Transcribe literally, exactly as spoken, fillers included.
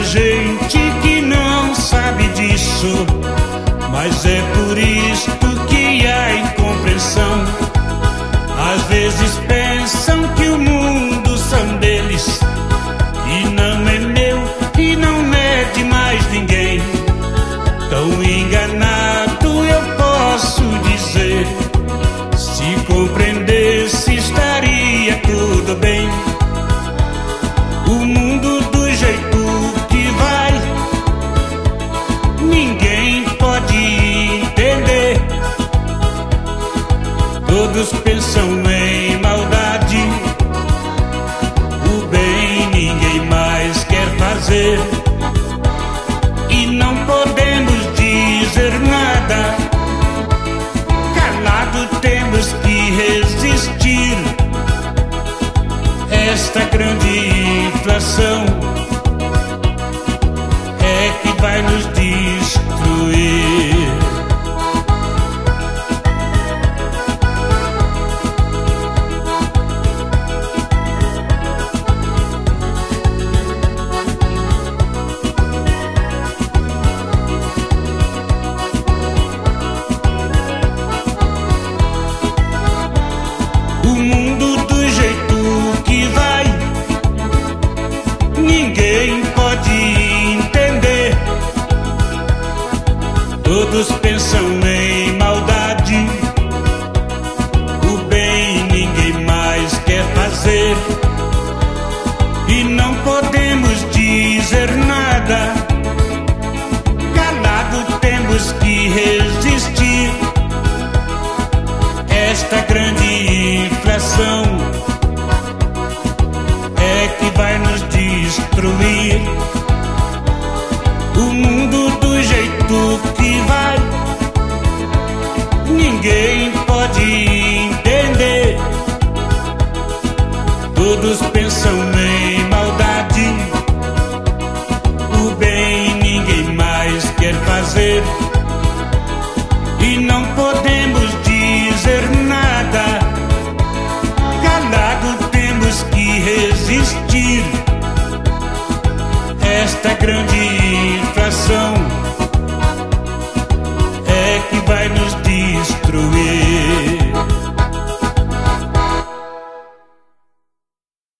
gente que não sabe disso, mas é por isto que há incompreensão. Às vezes pensam que o mundo são deles, e não é meu e não é de mais ninguém. Tão enganado eu posso dizer, se compreendesse estaria tudo bem. O mundo do jeito que vai, ninguém pode entender. Todos pensam em maldade, o bem ninguém mais quer fazer. E não podemos dizer nada, calado temos que resistir. Esta grande inflação é que vai nos destruir. O mundo do jeito que vai, ninguém pode entender. Todos pensam em maldade, o bem ninguém mais quer fazer. E não podemos dizer nada, calado temos que resistir. Esta grande inflação é que vai nos destruir. O mundo do jeito que vai, ninguém pode entender. Todos pensam em maldade, o bem ninguém mais quer fazer. E não podemos dizer nada, calado temos que resistir. Esta grande